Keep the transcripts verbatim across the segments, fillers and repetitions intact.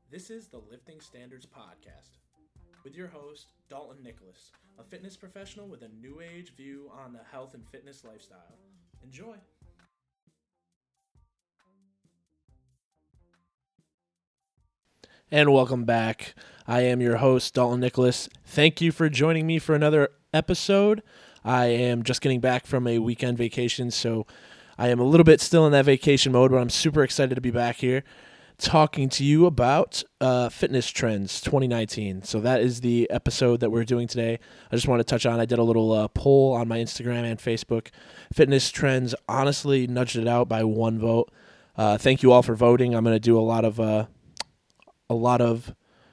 This is the Lifting Standards Podcast with your host, Dalton Nicholas, a fitness professional with a new age view on the health and fitness lifestyle. Enjoy. And welcome back. I am your host, Dalton Nicholas. Thank you for joining me for another episode. I am just getting back from a weekend vacation, so I am a little bit still in that vacation mode, but I'm super excited to be back here talking to you about uh, fitness trends twenty nineteen. So that is the episode that we're doing today. I just want to touch on, I did a little uh, poll on my Instagram and Facebook. Fitness trends honestly nudged it out by one vote. Uh, thank you all for voting. I'm going to do a lot of uh, a lot of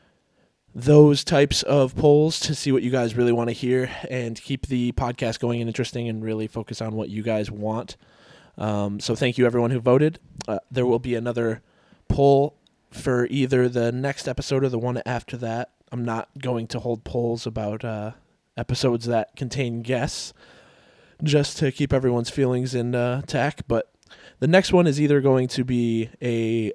those types of polls to see what you guys really want to hear and keep the podcast going and interesting and really focus on what you guys want. Um, so thank you everyone who voted. Uh, there will be another poll for either the next episode or the one after that. I'm not going to hold polls about uh, episodes that contain guests just to keep everyone's feelings in uh, tack, but the next one is either going to be a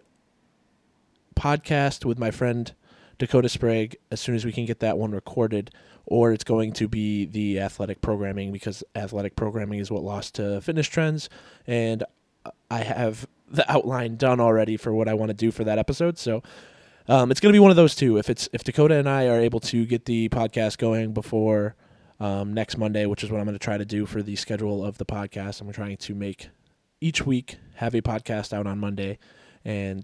podcast with my friend Dakota Sprague as soon as we can get that one recorded, or it's going to be the athletic programming, because athletic programming is what lost to fitness trends, and I have the outline done already for what I want to do for that episode. So um, it's going to be one of those two. If it's if Dakota and I are able to get the podcast going before um, next Monday, which is what I'm going to try to do for the schedule of the podcast, I'm trying to make each week have a podcast out on Monday, and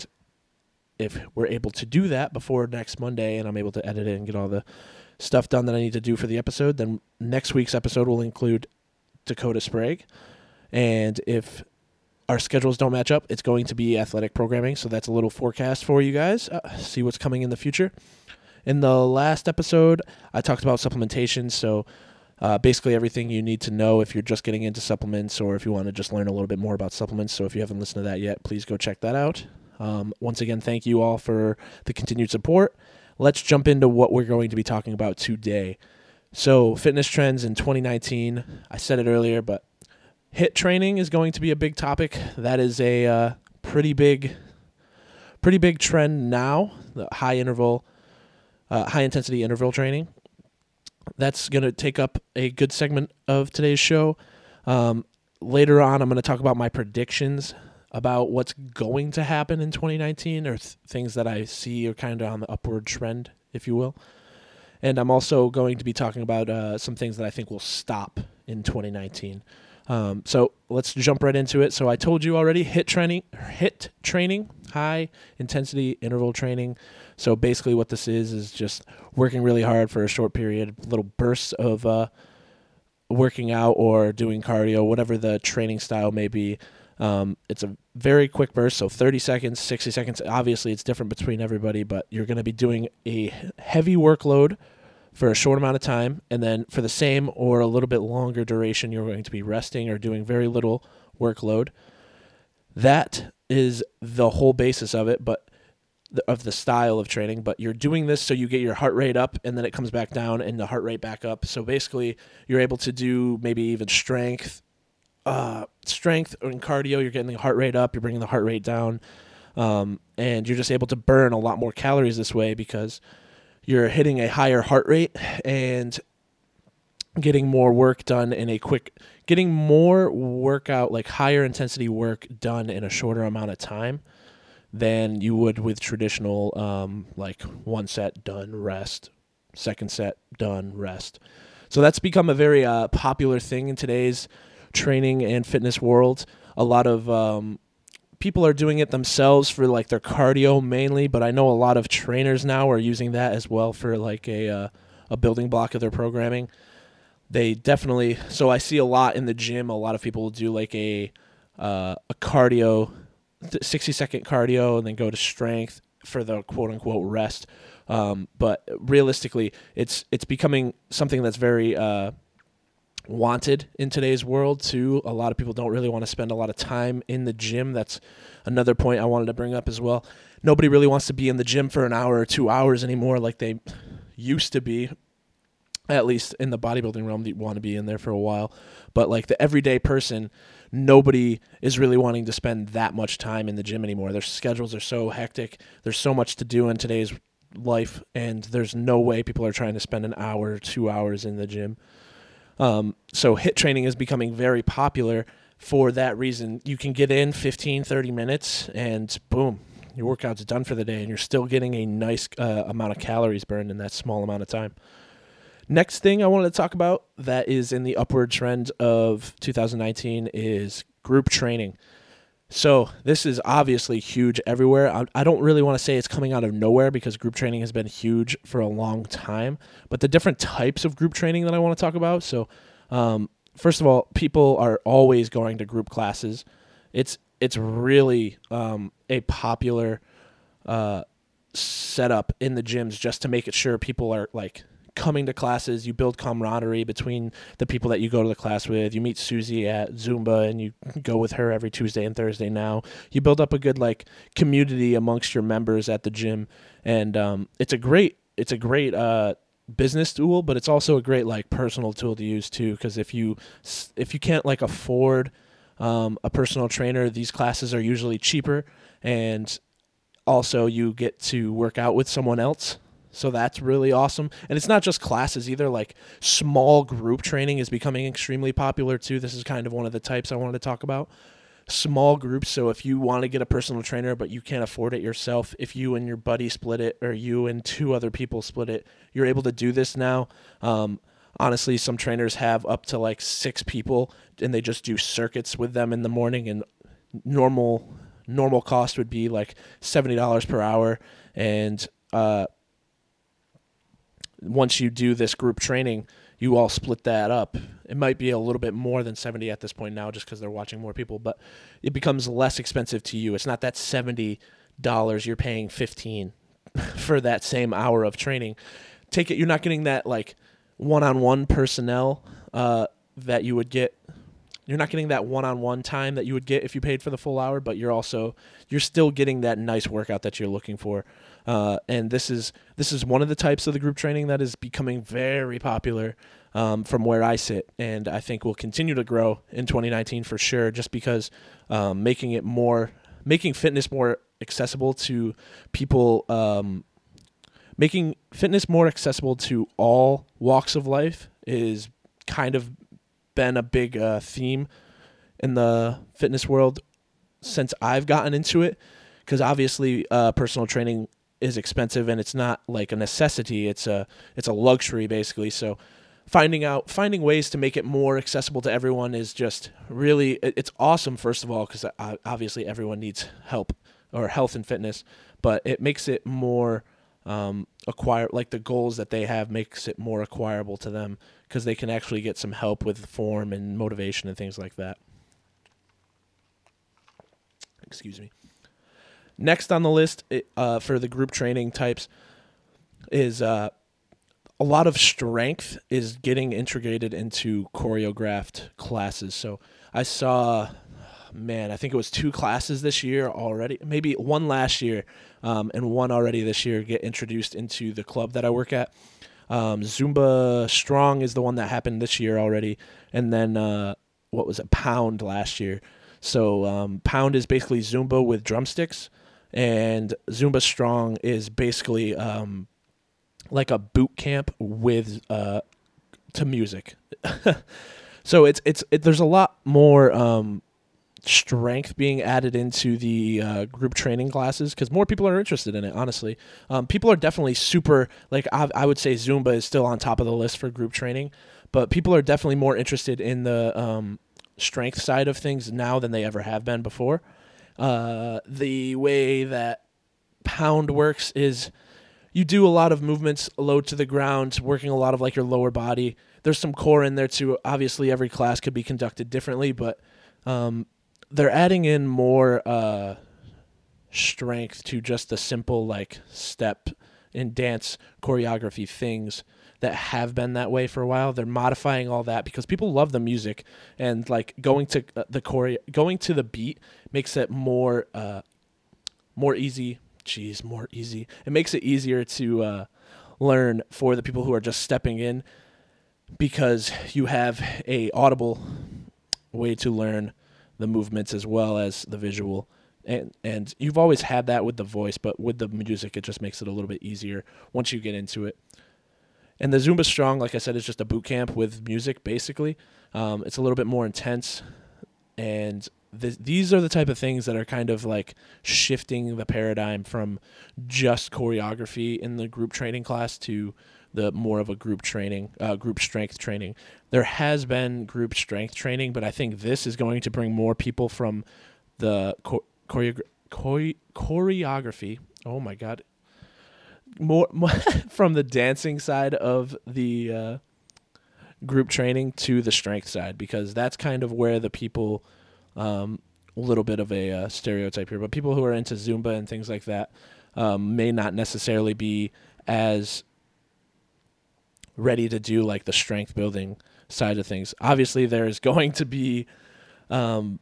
if we're able to do that before next Monday and I'm able to edit it and get all the stuff done that I need to do for the episode, then next week's episode will include Dakota Sprague. And if our schedules don't match up, it's going to be athletic programming. So that's a little forecast for you guys. Uh, see what's coming in the future. In the last episode, I talked about supplementation. So uh, basically everything you need to know if you're just getting into supplements or if you want to just learn a little bit more about supplements. So if you haven't listened to that yet, please go check that out. Um, once again, thank you all for the continued support. Let's jump into what we're going to be talking about today. So fitness trends in twenty nineteen. I said it earlier, but HIIT training is going to be a big topic. That is a uh, pretty big, pretty big trend now. The high interval, uh, high intensity interval training. That's going to take up a good segment of today's show. Um, later on, I'm going to talk about my predictions about what's going to happen in twenty nineteen, or th- things that I see are kind of on the upward trend, if you will. And I'm also going to be talking about uh, some things that I think will stop in twenty nineteen. Um, so let's jump right into it. So I told you already, HIIT training, HIIT training, high intensity interval training. So basically what this is, is just working really hard for a short period, little bursts of uh, working out or doing cardio, whatever the training style may be. Um, it's a very quick burst, so thirty seconds, sixty seconds. Obviously, it's different between everybody, but you're going to be doing a heavy workload for a short amount of time, and then for the same or a little bit longer duration, you're going to be resting or doing very little workload. That is the whole basis of it, but the, of the style of training. But you're doing this so you get your heart rate up, and then it comes back down, and the heart rate back up. So basically, you're able to do maybe even strength. Uh, strength and cardio, you're getting the heart rate up, you're bringing the heart rate down, um, and you're just able to burn a lot more calories this way because you're hitting a higher heart rate and getting more work done in a quick, getting more workout, like higher intensity work done in a shorter amount of time than you would with traditional, um, like one set, done, rest, second set, done, rest. So that's become a very uh, popular thing in today's training and fitness world. A lot of um, people are doing it themselves for like their cardio mainly, but I know a lot of trainers now are using that as well for like a uh, a building block of their programming. They definitely, so I see a lot in the gym, a lot of people will do like a uh, a cardio, sixty second cardio, and then go to strength for the quote unquote rest. Um, but realistically, it's it's becoming something that's very uh, wanted in today's world too. A lot of people don't really want to spend a lot of time in the gym. That's another point I wanted to bring up as well. Nobody really wants to be in the gym for an hour or two hours anymore like they used to be. at least in the bodybuilding realm, that want to be in there for a while. But like the everyday person, nobody is really wanting to spend that much time in the gym anymore. Their schedules are so hectic. There's so much to do in today's life, and there's no way people are trying to spend an hour or two hours in the gym. Um, so HIIT training is becoming very popular for that reason. You can get in fifteen, thirty minutes and boom, your workout's done for the day, and you're still getting a nice uh, amount of calories burned in that small amount of time. Next thing I wanted to talk about that is in the upward trend of two thousand nineteen is group training. So this is obviously huge everywhere. I, I don't really want to say it's coming out of nowhere because group training has been huge for a long time, but the different types of group training that I want to talk about. So um, first of all, people are always going to group classes. It's it's really um, a popular uh, setup in the gyms just to make it sure people are like coming to classes. You build camaraderie between the people that you go to the class with. You meet Susie at Zumba and you go with her every Tuesday and Thursday now. You build up a good like community amongst your members at the gym, and um, it's a great it's a great uh, business tool, but it's also a great like personal tool to use too, because if you if you can't like afford um, a personal trainer, these classes are usually cheaper, and also you get to work out with someone else. So that's really awesome. And it's not just classes either. Like small group training is becoming extremely popular too. This is kind of one of the types I wanted to talk about. Small groups. So if you want to get a personal trainer, but you can't afford it yourself, if you and your buddy split it or you and two other people split it, you're able to do this now. Um, honestly, some trainers have up to like six people and they just do circuits with them in the morning, and normal, normal cost would be like seventy dollars per hour. And, uh, once you do this group training, you all split that up. It might be a little bit more than seventy at this point now just because they're watching more people, but it becomes less expensive to you. It's not that seventy dollars you're paying fifteen dollars for that same hour of training. Take it, you're not getting that like one-on-one personnel uh, that you would get. You're not getting that one-on-one time that you would get if you paid for the full hour, but you're also you're still getting that nice workout that you're looking for. Uh, and this is this is one of the types of the group training that is becoming very popular um, from where I sit, and I think will continue to grow in twenty nineteen for sure. Just because um, making it more, making fitness more accessible to people, um, making fitness more accessible to all walks of life is kind of been a big uh, theme in the fitness world since I've gotten into it, because obviously uh, personal training is expensive and it's not like a necessity. It's a it's a luxury basically. So finding out finding ways to make it more accessible to everyone is just really it's awesome. First of all, because obviously everyone needs help or health and fitness, but it makes it more um, acquire like the goals that they have makes it more acquirable to them because they can actually get some help with form and motivation and things like that. Excuse me. Next on the list uh, for the group training types is uh, a lot of strength is getting integrated into choreographed classes. So I saw, man, I think it was two classes this year already, maybe one last year um, and one already this year get introduced into the club that I work at. Um, Zumba Strong is the one that happened this year already. And then uh, what was it? Pound last year. So um, Pound is basically Zumba with drumsticks. And Zumba Strong is basically um, like a boot camp with uh, to music. So it's it's it, there's a lot more um, strength being added into the uh, group training classes because more people are interested in it. Honestly, um, people are definitely super like I, I would say Zumba is still on top of the list for group training, but people are definitely more interested in the um, strength side of things now than they ever have been before. Uh, the way that Pound works is you do a lot of movements low to the ground, working a lot of like your lower body. There's some core in there too. Obviously, every class could be conducted differently, but um, they're adding in more uh, strength to just the simple like step and dance choreography things that have been that way for a while. They're modifying all that because people love the music, and like going to the choreo, going to the beat makes it more, uh, more easy. Jeez, more easy. It makes it easier to uh, learn for the people who are just stepping in. because you have a audible way to learn the movements as well as the visual. And and you've always had that with the voice, but with the music, it just makes it a little bit easier once you get into it. And the Zumba Strong, like I said, is just a boot camp with music, basically. Um, it's a little bit more intense, and th- these are the type of things that are kind of like shifting the paradigm from just choreography in the group training class to the more of a group training, uh, group strength training. There has been group strength training, but I think this is going to bring more people from the cho- choreo- chore- choreography. Oh my God. More, more from the dancing side of the uh, group training to the strength side, because that's kind of where the people, um, a little bit of a uh, stereotype here, but people who are into Zumba and things like that um, may not necessarily be as ready to do like the strength building side of things. Obviously, there's going to be um,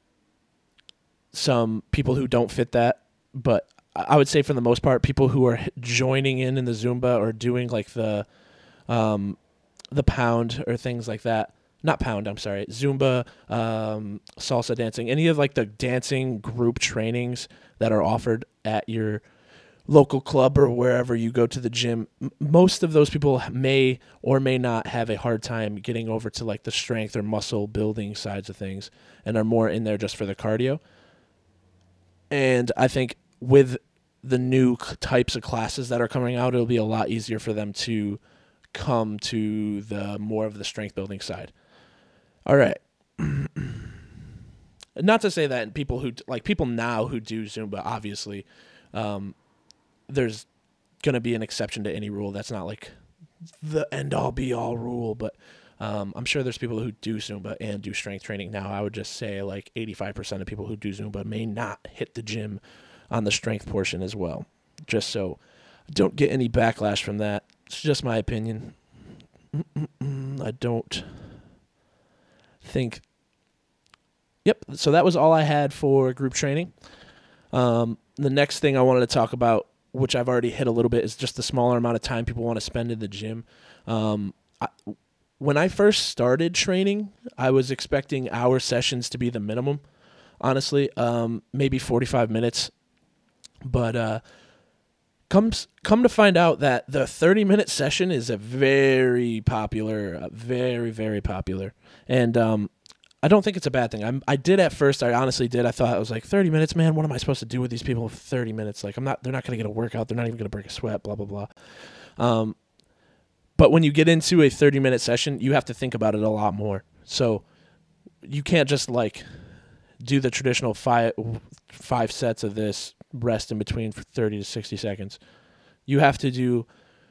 some people who don't fit that, but I would say for the most part, people who are joining in in the Zumba or doing like the um, the pound or things like that. Not pound, I'm sorry. Zumba, um, salsa dancing, any of like the dancing group trainings that are offered at your local club or wherever you go to the gym. M- most of those people may or may not have a hard time getting over to like the strength or muscle building sides of things and are more in there just for the cardio. And I think with the new types of classes that are coming out, it'll be a lot easier for them to come to the more of the strength building side. All right. Not to say that people who like people now who do Zumba, obviously, um, there's going to be an exception to any rule. That's not like the end all be all rule, but um, I'm sure there's people who do Zumba and do strength training now. I would just say like eighty-five percent of people who do Zumba may not hit the gym on the strength portion as well. Just so don't get any backlash from that. It's just my opinion. Mm-mm-mm. I don't think. Yep. So that was all I had for group training. Um, the next thing I wanted to talk about, which I've already hit a little bit, is just the smaller amount of time people want to spend in the gym. Um, I, when I first started training, I was expecting hour sessions to be the minimum, honestly, um, maybe forty-five minutes. But uh, comes come to find out that the thirty-minute session is a very popular, uh, very, very popular. And um, I don't think it's a bad thing. I'm, I did at first. I honestly did. I thought I was like thirty minutes, man. What am I supposed to do with these people for thirty minutes? Like I'm not. They're not going to get a workout. They're not even going to break a sweat. Blah blah blah. Um, but when you get into a thirty-minute session, you have to think about it a lot more. So you can't just like do the traditional five five sets of this, rest in between for thirty to sixty seconds. You have to do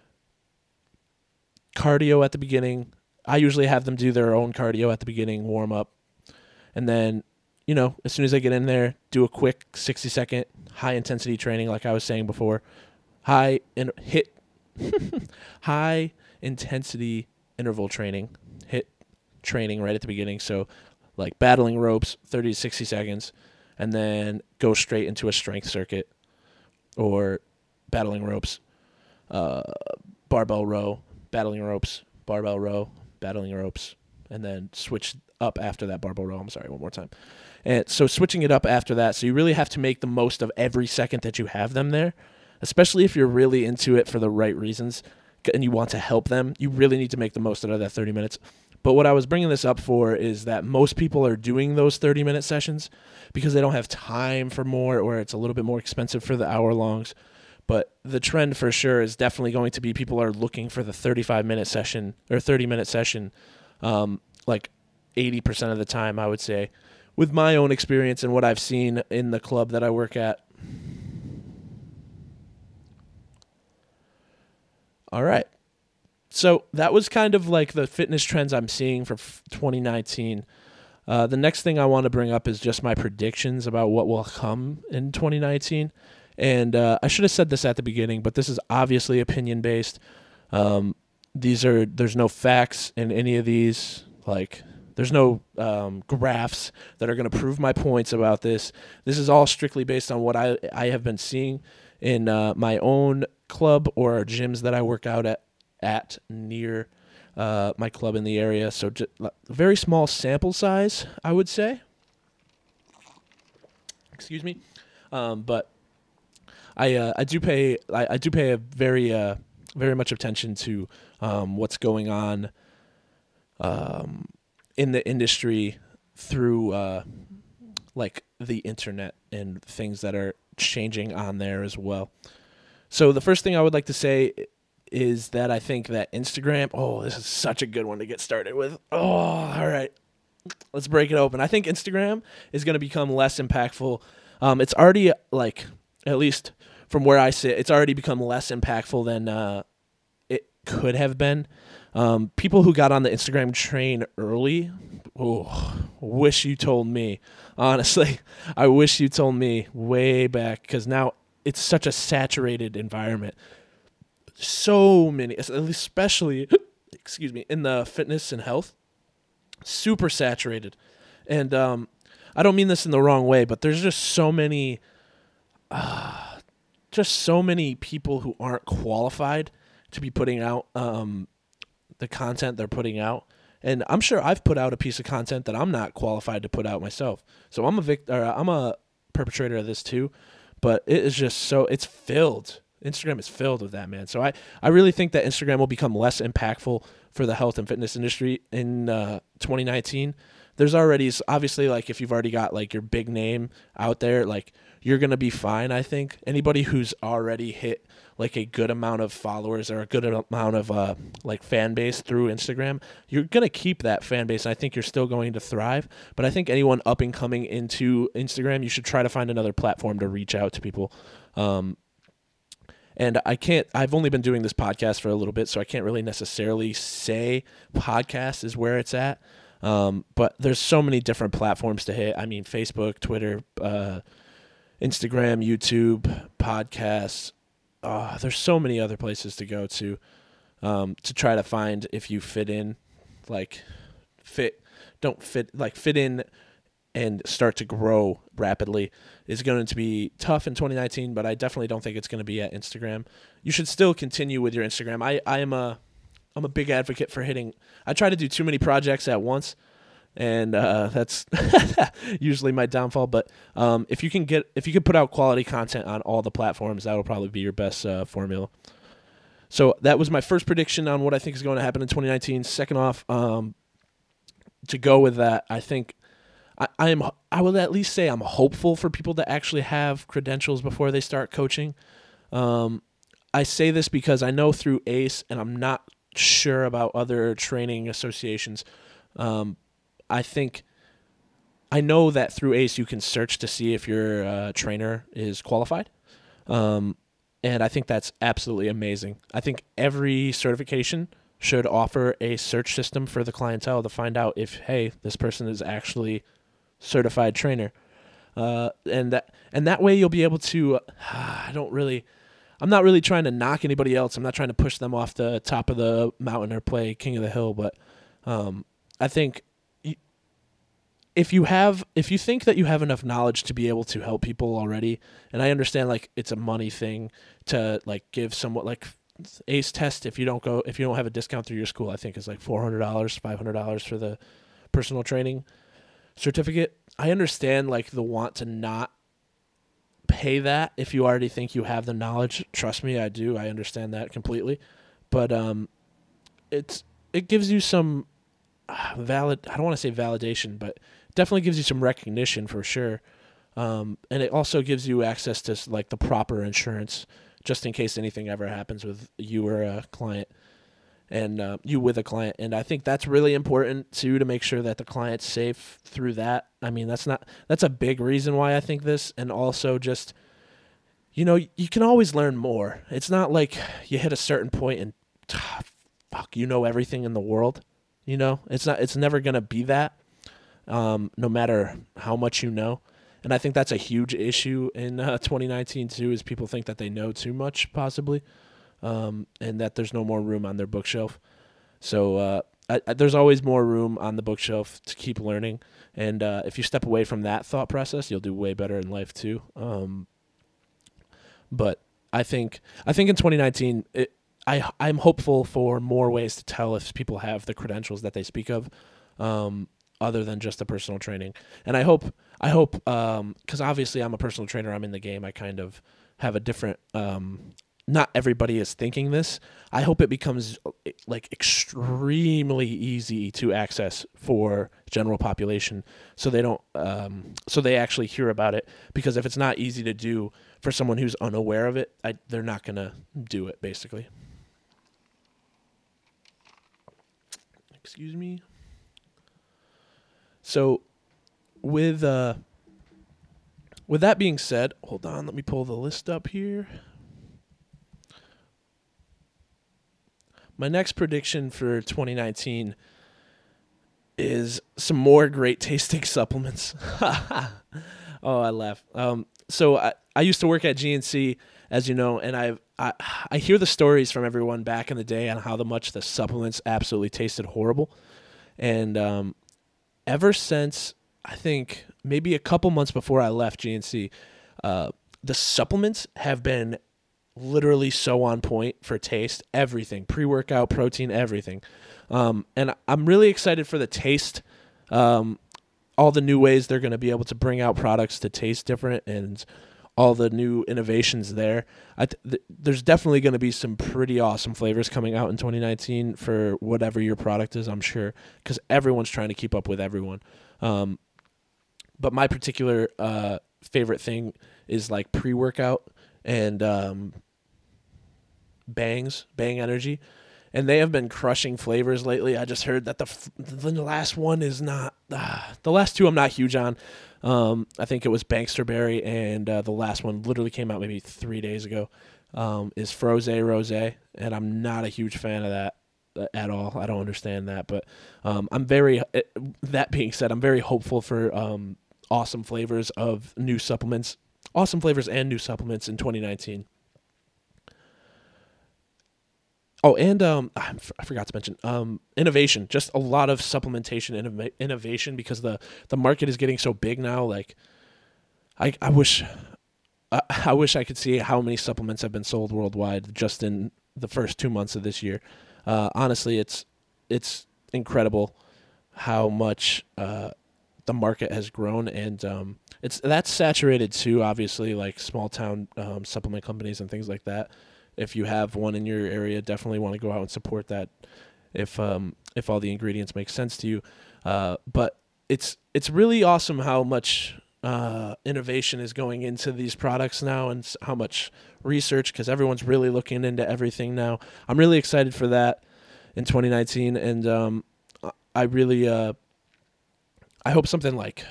cardio at the beginning. I usually have them do their own cardio at the beginning, warm up. And then, you know, as soon as I get in there, do a quick sixty second high intensity training, like I was saying before. High in, hit high intensity interval training, hit training right at the beginning. So like battling ropes, thirty to sixty seconds, and then go straight into a strength circuit or battling ropes, uh, barbell row, battling ropes, barbell row, battling ropes, and then switch up after that barbell row. I'm sorry, one more time. And so switching it up after that. So you really have to make the most of every second that you have them there, especially if you're really into it for the right reasons and you want to help them. You really need to make the most out of that thirty minutes. But what I was bringing this up for is that most people are doing those thirty-minute sessions because they don't have time for more, or it's a little bit more expensive for the hour-longs. But the trend for sure is definitely going to be people are looking for the thirty-five-minute session or thirty-minute session, um, like eighty percent of the time, I would say, with my own experience and what I've seen in the club that I work at. All right. So that was kind of like the fitness trends I'm seeing for twenty nineteen. Uh, the next thing I want to bring up is just my predictions about what will come in twenty nineteen. And uh, I should have said this at the beginning, but this is obviously opinion-based. Um, these are there's no facts in any of these. Like, there's no um, graphs that are going to prove my points about this. This is all strictly based on what I, I have been seeing in uh, my own club or gyms that I work out at, at near uh, my club in the area. So just very small sample size, I would say. Excuse me, um, but I uh, I do pay I, I do pay a very uh, very much attention to um, what's going on um, in the industry through uh, like the internet and things that are changing on there as well. So the first thing I would like to say is that I think that Instagram, oh, this is such a good one to get started with. Oh, all right. Let's break it open. I think Instagram is going to become less impactful. Um, it's already, like, at least from where I sit, it's already become less impactful than uh, it could have been. Um, people who got on the Instagram train early, oh, wish you told me. Honestly, I wish you told me way back, because now it's such a saturated environment. So many, especially, excuse me, in the fitness and health, super saturated. And um, I don't mean this in the wrong way, but there's just so many, uh, just so many people who aren't qualified to be putting out um, the content they're putting out. And I'm sure I've put out a piece of content that I'm not qualified to put out myself. So I'm a vict- or I'm a perpetrator of this too. But it is just so, it's filled. Instagram is filled with that, man. So I, I really think that Instagram will become less impactful for the health and fitness industry in uh, twenty nineteen. There's already, obviously, like, if you've already got, like, your big name out there, like, you're going to be fine, I think. Anybody who's already hit, like, a good amount of followers or a good amount of, uh, like, fan base through Instagram, you're going to keep that fan base, and I think you're still going to thrive. But I think anyone up and coming into Instagram, you should try to find another platform to reach out to people. Um, and I can't, I've only been doing this podcast for a little bit, so I can't really necessarily say podcast is where it's at. Um, but there's so many different platforms to hit. I mean, Facebook, Twitter, uh, Instagram, YouTube, podcasts. Uh, there's so many other places to go to um, to try to find if you fit in, like fit, don't fit, like fit in and start to grow rapidly is going to be tough in twenty nineteen, but I definitely don't think it's going to be at Instagram. You should still continue with your Instagram. I, I am a, I'm a big advocate for hitting, I try to do too many projects at once, and uh, that's usually my downfall. But um, if you can get, if you can put out quality content on all the platforms, that will probably be your best uh, formula. So that was my first prediction on what I think is going to happen in twenty nineteen. Second off, um, to go with that, I think I, I am. I will at least say I'm hopeful for people to actually have credentials before they start coaching. Um, I say this because I know through A C E, and I'm not sure about other training associations. Um, I think I know that through A C E you can search to see if your uh, trainer is qualified. Um, and I think that's absolutely amazing. I think every certification should offer a search system for the clientele to find out if, hey, this person is actually certified trainer. Uh, and that and that way you'll be able to, uh, I don't really, I'm not really trying to knock anybody else. I'm not trying to push them off the top of the mountain or play king of the hill. But um, I think if you have, if you think that you have enough knowledge to be able to help people already, and I understand like it's a money thing to like give somewhat like A C E test, if you don't go, if you don't have a discount through your school, I think is like four hundred dollars, five hundred dollars for the personal training certificate. I understand like the want to not pay that if you already think you have the knowledge. Trust me, I do. I understand that completely. But um, it's it gives you some uh, valid, I don't want to say validation, but definitely gives you some recognition for sure. Um, and it also gives you access to like the proper insurance just in case anything ever happens with you or a client and uh, you with a client. And I think that's really important too, to make sure that the client's safe through that. I mean, that's not, that's a big reason why I think this. And also just, you know, you can always learn more. It's not like you hit a certain point and ah, fuck, you know, everything in the world, you know, it's not, it's never going to be that. Um, no matter how much you know. And I think that's a huge issue in uh, twenty nineteen too, is people think that they know too much possibly, um, and that there's no more room on their bookshelf. So uh, I, I, there's always more room on the bookshelf to keep learning. And uh, if you step away from that thought process, you'll do way better in life too. Um, but I think I think in twenty nineteen, it, I I'm hopeful for more ways to tell if people have the credentials that they speak of, um, other than just the personal training. And I hope I hope because obviously I'm a personal trainer. I'm in the game. I kind of have a different. Um, not everybody is thinking this. I hope it becomes like extremely easy to access for general population, so they don't, um, so they actually hear about it. Because if it's not easy to do for someone who's unaware of it, I, they're not gonna do it. Basically. Excuse me. So, with uh, with that being said, hold on. Let me pull the list up here. My next prediction for twenty nineteen is some more great tasting supplements. Oh, I laugh. Um, so I, I used to work at G N C, as you know, and I've, I I hear the stories from everyone back in the day on how the much the supplements absolutely tasted horrible, and um, ever since I think maybe a couple months before I left G N C, uh, the supplements have been literally so on point for taste. Everything, pre-workout, protein, everything. Um, and I'm really excited for the taste. Um, all the new ways they're going to be able to bring out products to taste different, and all the new innovations there. I th- th- there's definitely going to be some pretty awesome flavors coming out in twenty nineteen for whatever your product is, I'm sure, because everyone's trying to keep up with everyone. Um, but my particular uh, favorite thing is like pre-workout and um, Bangs, Bang Energy. And they have been crushing flavors lately. I just heard that the f- the last one is not uh, the last two I'm not huge on. Um, I think it was Banksterberry, and uh, the last one literally came out maybe three days ago. Um, is Froze Rose, and I'm not a huge fan of that uh, at all. I don't understand that, but um, I'm very. It, that being said, I'm very hopeful for um, awesome flavors of new supplements, awesome flavors and new supplements in twenty nineteen. Oh, and um, I forgot to mention um, innovation. Just a lot of supplementation innov- innovation because the, the market is getting so big now. Like, I I wish I, I wish I could see how many supplements have been sold worldwide just in the first two months of this year. Uh, honestly, it's it's incredible how much uh, the market has grown, and um, it's that's saturated too. Obviously, like small town um, supplement companies and things like that. If you have one in your area, definitely want to go out and support that. If um, if all the ingredients make sense to you, uh, but it's it's really awesome how much uh, innovation is going into these products now, and how much research, because everyone's really looking into everything now. I'm really excited for that in twenty nineteen, and um, I really uh, I hope something like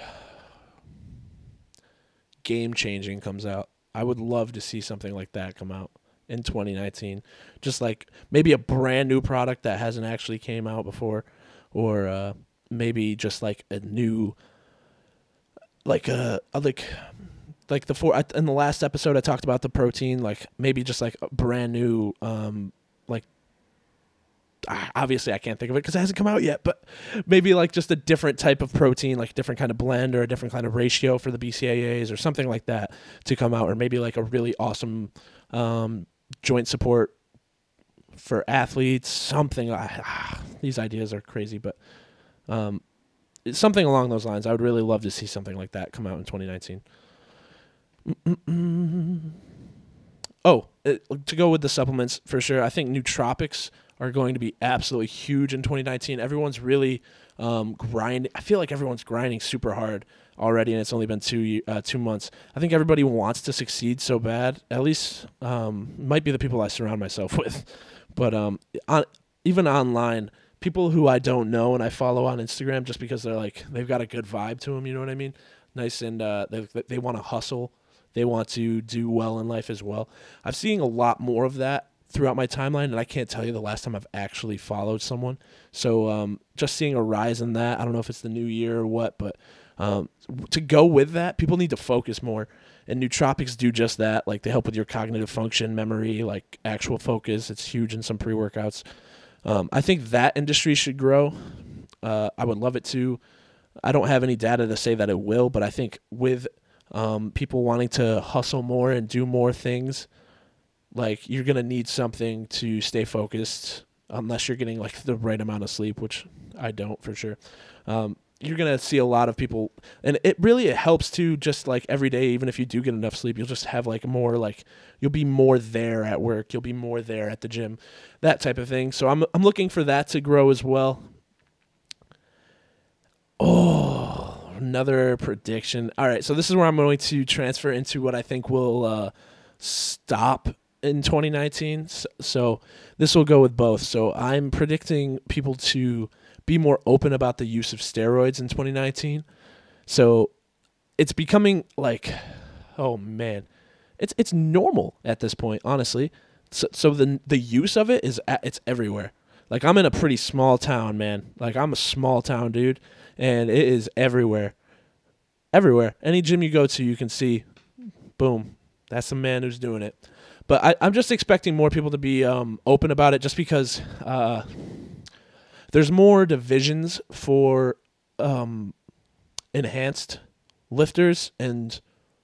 game changing comes out. I would love to see something like that come out in twenty nineteen, just like maybe a brand new product that hasn't actually came out before, or uh, maybe just like a new, like a, a like, like the four in the last episode I talked about the protein, like maybe just like a brand new, um, like obviously I can't think of it because it hasn't come out yet, but maybe like just a different type of protein, like a different kind of blend or a different kind of ratio for the B C A As or something like that to come out, or maybe like a really awesome um, joint support for athletes, something. Ah, these ideas are crazy, but um, something along those lines. I would really love to see something like that come out in twenty nineteen. Mm-mm-mm. Oh, it, to go with the supplements for sure, I think nootropics are going to be absolutely huge in twenty nineteen. Everyone's really um, grinding. I feel like everyone's grinding super hard already, and it's only been two uh, two months. I think everybody wants to succeed so bad. At least um, might be the people I surround myself with. But um, on, even online, people who I don't know and I follow on Instagram just because they're like they've got a good vibe to them. You know what I mean? Nice, and uh, they they want to hustle. They want to do well in life as well. I'm seeing a lot more of that throughout my timeline, and I can't tell you the last time I've actually followed someone. So um, just seeing a rise in that. I don't know if it's the new year or what, but um, to go with that, people need to focus more. And nootropics do just that. Like they help with your cognitive function, memory, like actual focus. It's huge in some pre-workouts. Um, I think that industry should grow. Uh, I would love it to. I don't have any data to say that it will, but I think with um, people wanting to hustle more and do more things, Like, you're going to need something to stay focused unless you're getting like the right amount of sleep, which I don't for sure. Um, you're going to see a lot of people, and it really it helps to just like every day, even if you do get enough sleep, you'll just have like more like you'll be more there at work, you'll be more there at the gym, that type of thing. So I'm I'm looking for that to grow as well. Oh, another prediction. All right, so this is where I'm going to transfer into what I think will uh, stop in twenty nineteen. So, so this will go with both. So I'm predicting people to be more open about the use of steroids in twenty nineteen. So it's becoming like, oh man, it's it's normal at this point, honestly. So, so the the use of it is at, it's everywhere. Like, I'm in a pretty small town, man. Like, I'm a small town dude, and it is everywhere. Everywhere. Any gym you go to, you can see, boom, that's the man who's doing it. But I, I'm just expecting more people to be um, open about it, just because uh, there's more divisions for um, enhanced lifters and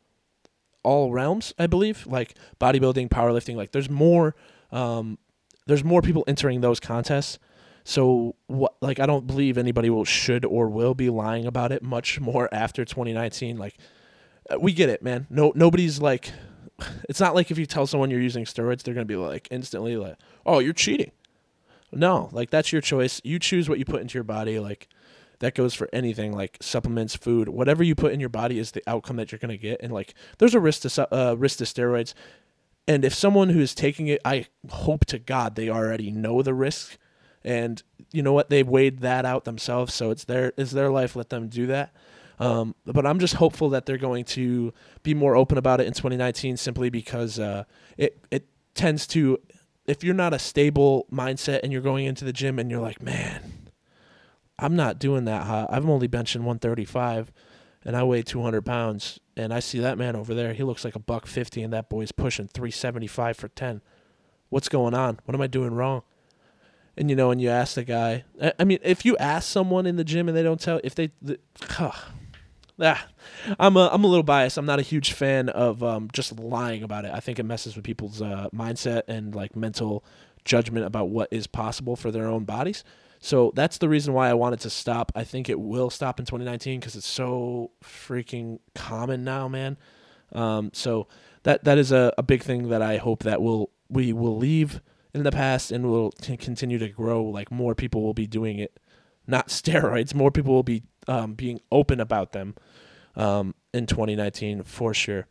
all realms, I believe, like bodybuilding, powerlifting. Like, there's more, um, there's more people entering those contests. So, what? Like, I don't believe anybody will, should, or will be lying about it much more after twenty nineteen. Like, we get it, man. No, nobody's like, it's not like if you tell someone you're using steroids, they're gonna be like instantly like, oh, you're cheating. No, like, that's your choice. You choose what you put into your body. Like, that goes for anything, like supplements, food, whatever you put in your body is the outcome that you're going to get. And like, there's a risk to uh, risk to steroids. And if someone who is taking it, I hope to God they already know the risk, and you know what, they've weighed that out themselves. So it's their it's their life. Let them do that. Um, but I'm just hopeful that they're going to be more open about it in twenty nineteen, simply because uh, it it tends to, if you're not a stable mindset and you're going into the gym and you're like, man, I'm not doing that hot. I'm only benching one thirty-five, and I weigh two hundred pounds. And I see that man over there. He looks like a buck fifty, and that boy's pushing three seventy-five for ten. What's going on? What am I doing wrong? And you know, and you ask the guy. I, I mean, if you ask someone in the gym and they don't tell, if they, the, huh, ah, I'm a, I'm a little biased. I'm not a huge fan of um, just lying about it. I think it messes with people's uh, mindset and like mental judgment about what is possible for their own bodies. So that's the reason why I wanted to stop. I think it will stop in twenty nineteen because it's so freaking common now, man. Um, so that that is a, a big thing that I hope that will we will leave in the past and will t- continue to grow. Like, more people will be doing it, not steroids. More people will be um, being open about them um, in twenty nineteen for sure.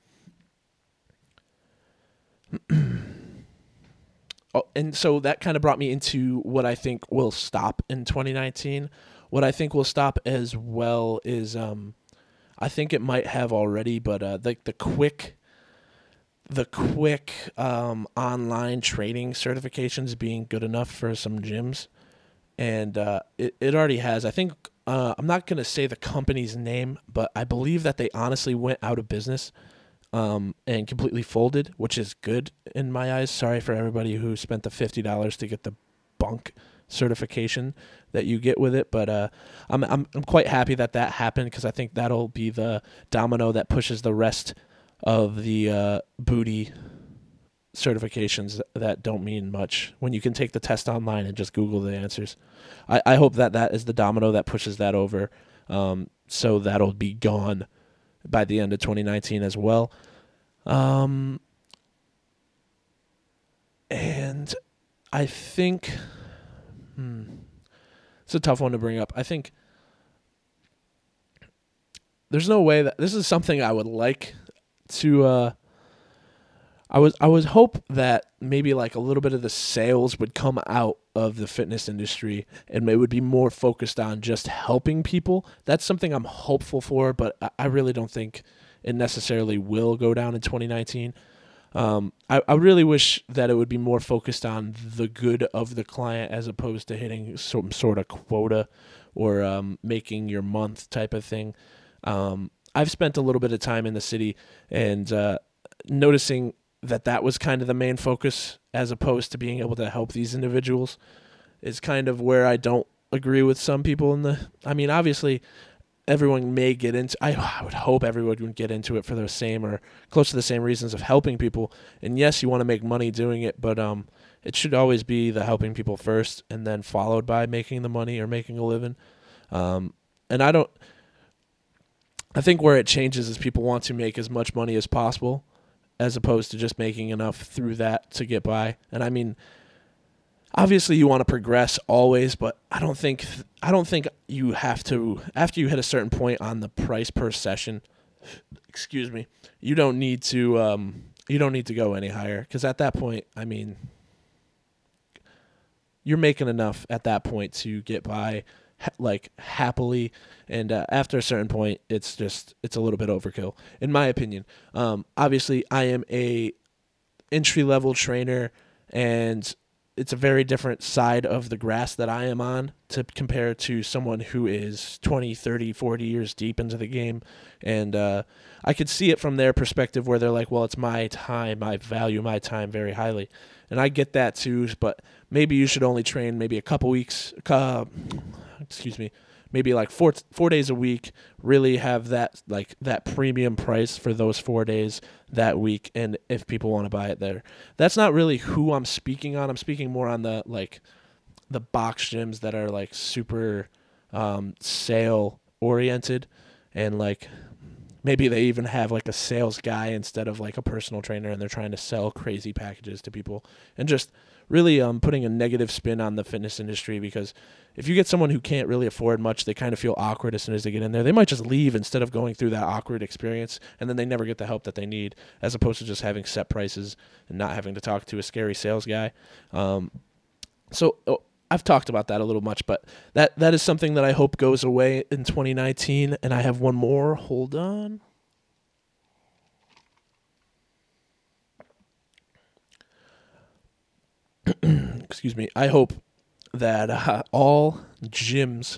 Oh, and so that kind of brought me into what I think will stop in twenty nineteen. What I think will stop as well is, um, I think it might have already, but uh, the the quick, the quick um, online training certifications being good enough for some gyms, and uh, it it already has. I think uh, I'm not gonna say the company's name, but I believe that they honestly went out of business. Um, and completely folded, which is good in my eyes. Sorry for everybody who spent the fifty dollars to get the bunk certification that you get with it, but uh, I'm I'm I'm quite happy that that happened, because I think that'll be the domino that pushes the rest of the uh, booty certifications that don't mean much when you can take the test online and just Google the answers. I, I hope that that is the domino that pushes that over, um, so that'll be gone by the end of twenty nineteen as well. Um, and I think, hmm, it's a tough one to bring up. I think there's no way that this is something I would like to, uh, I was, I was hope that maybe like a little bit of the sales would come out of the fitness industry and it would be more focused on just helping people. That's something I'm hopeful for, but I really don't think it necessarily will go down in twenty nineteen. Um, I, I really wish that it would be more focused on the good of the client as opposed to hitting some sort of quota or um, making your month type of thing. Um, I've spent a little bit of time in the city and uh, noticing that that was kind of the main focus as opposed to being able to help these individuals is kind of where I don't agree with some people in the, I mean, obviously everyone may get into, I, I would hope everyone would get into it for the same or close to the same reasons of helping people. And yes, you want to make money doing it, but um, it should always be the helping people first and then followed by making the money or making a living. Um, and I don't, I think where it changes is people want to make as much money as possible as opposed to just making enough through that to get by. And I mean, obviously you want to progress always, but I don't think I don't think you have to, after you hit a certain point on the price per session, excuse me, you don't need to um, you don't need to go any higher, because at that point, I mean, you're making enough at that point to get by ha- like happily, and uh, after a certain point, it's just it's a little bit overkill in my opinion. Um, obviously, I am a entry level trainer, and it's a very different side of the grass that I am on to compare to someone who is twenty, thirty, forty years deep into the game. And uh, I could see it from their perspective where they're like, well, it's my time. I value my time very highly. And I get that too, but maybe you should only train maybe a couple weeks, uh, excuse me, maybe like four four days a week, really have that like that premium price for those four days that week, and if people want to buy it there. That's not really who I'm speaking on. I'm speaking more on the like the box gyms that are like super um, sale oriented, and like maybe they even have like a sales guy instead of like a personal trainer, and they're trying to sell crazy packages to people, and just really um, putting a negative spin on the fitness industry. Because if you get someone who can't really afford much, they kind of feel awkward as soon as they get in there. They might just leave instead of going through that awkward experience, and then they never get the help that they need, as opposed to just having set prices and not having to talk to a scary sales guy. Um, so oh, I've talked about that a little much, but that that is something that I hope goes away in twenty nineteen. And I have one more. Hold on. Excuse me. I hope that uh, all gyms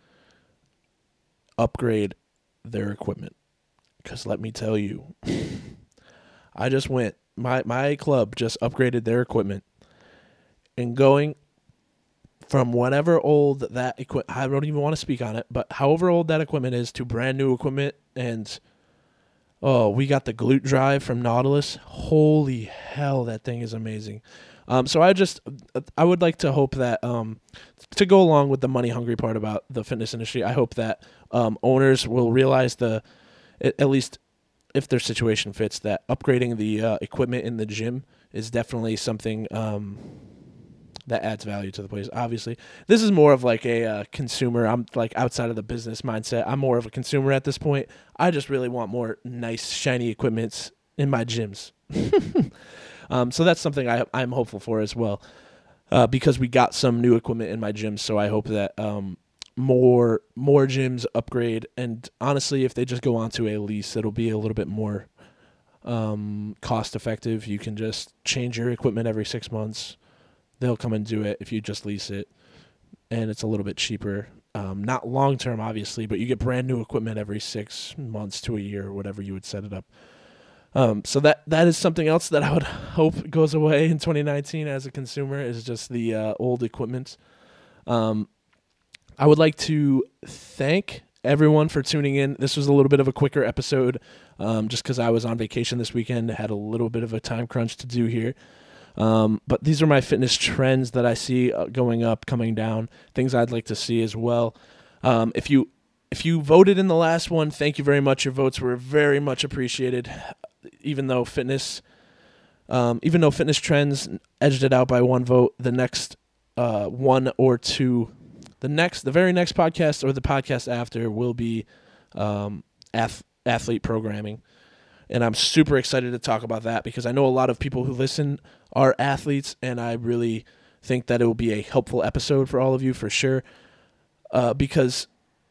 upgrade their equipment, because let me tell you, I just went, my, my club just upgraded their equipment, and going from whatever old that equipment, I don't even want to speak on it, but however old that equipment is to brand new equipment. And oh, we got the glute drive from Nautilus. Holy hell, that thing is amazing. Um, so I just, I would like to hope that, um, to go along with the money hungry part about the fitness industry, I hope that um, owners will realize the, at least if their situation fits, that upgrading the uh, equipment in the gym is definitely something um, that adds value to the place. Obviously, this is more of like a uh, consumer. I'm like outside of the business mindset. I'm more of a consumer at this point. I just really want more nice, shiny equipments in my gyms. Um, so that's something I, I'm hopeful for as well, uh, because we got some new equipment in my gym. So I hope that um, more more gyms upgrade. And honestly, if they just go onto a lease, it'll be a little bit more um, cost effective. You can just change your equipment every six months. They'll come and do it if you just lease it, and it's a little bit cheaper. Um, not long term, obviously, but you get brand new equipment every six months to a year, or whatever you would set it up. Um, so that that is something else that I would hope goes away in twenty nineteen as a consumer, is just the uh, old equipment. Um, I would like to thank everyone for tuning in. This was a little bit of a quicker episode, um, just because I was on vacation this weekend, had a little bit of a time crunch to do here. Um, but these are my fitness trends that I see uh, going up, coming down, things I'd like to see as well. Um, if you if you voted in the last one, thank you very much. Your votes were very much appreciated. Even though fitness, um, even though fitness trends edged it out by one vote, the next uh, one or two, the next, the very next podcast or the podcast after will be um, ath- athlete programming, and I'm super excited to talk about that, because I know a lot of people who listen are athletes, and I really think that it will be a helpful episode for all of you for sure, uh, because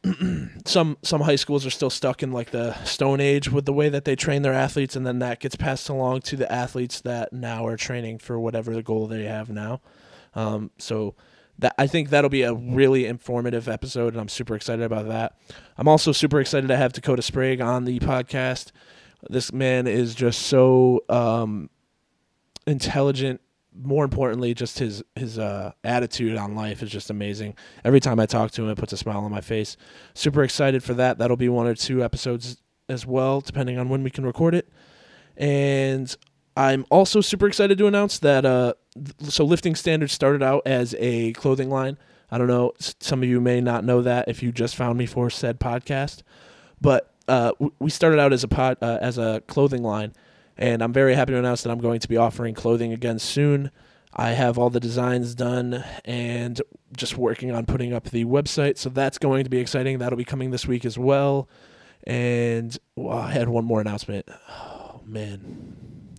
some some high schools are still stuck in like the Stone Age with the way that they train their athletes, and then that gets passed along to the athletes that now are training for whatever the goal they have now. Um, so that I think that'll be a really informative episode, and I'm super excited about that. I'm also super excited to have Dakota Sprague on the podcast. This man is just so um, intelligent more importantly, just his his uh, attitude on life is just amazing. Every time I talk to him, it puts a smile on my face. Super excited for that. That'll be one or two episodes as well, depending on when we can record it. And I'm also super excited to announce that, uh, th- so Lifting Standards started out as a clothing line. I don't know, some of you may not know that if you just found me for said podcast, but uh, w- we started out as a pod, uh, as a clothing line, and I'm very happy to announce that I'm going to be offering clothing again soon. I have all the designs done and just working on putting up the website, so that's going to be exciting. That'll be coming this week as well. And well, I had one more announcement. Oh, man.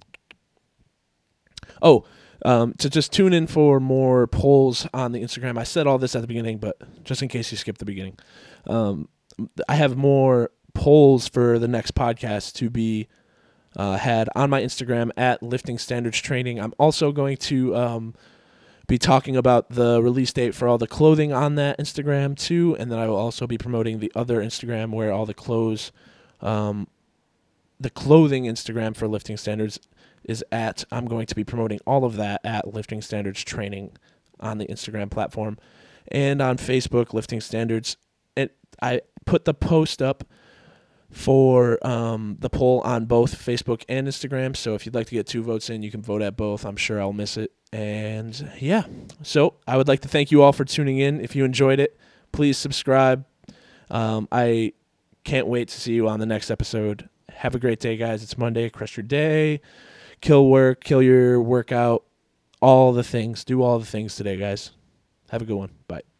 Oh, um, to just tune in for more polls on the Instagram. I said all this at the beginning, but just in case you skipped the beginning, um, I have more polls for the next podcast to be uh, had on my Instagram at Lifting Standards Training. I'm also going to um, be talking about the release date for all the clothing on that Instagram too, and then I will also be promoting the other Instagram where all the clothes, um, the clothing Instagram for Lifting Standards is at. I'm going to be promoting all of that at Lifting Standards Training on the Instagram platform and on Facebook, Lifting Standards. It, I put the post up for um, the poll on both Facebook and Instagram, so if you'd like to get two votes in, you can vote at both. I'm sure I'll miss it. And yeah, so I would like to thank you all for tuning in. If you enjoyed it, please subscribe. Um, I can't wait to see you on the next episode. Have a great day, guys. It's Monday. Crush your day. Kill work, kill your workout, all the things. Do all the things today, guys. Have a good one. Bye.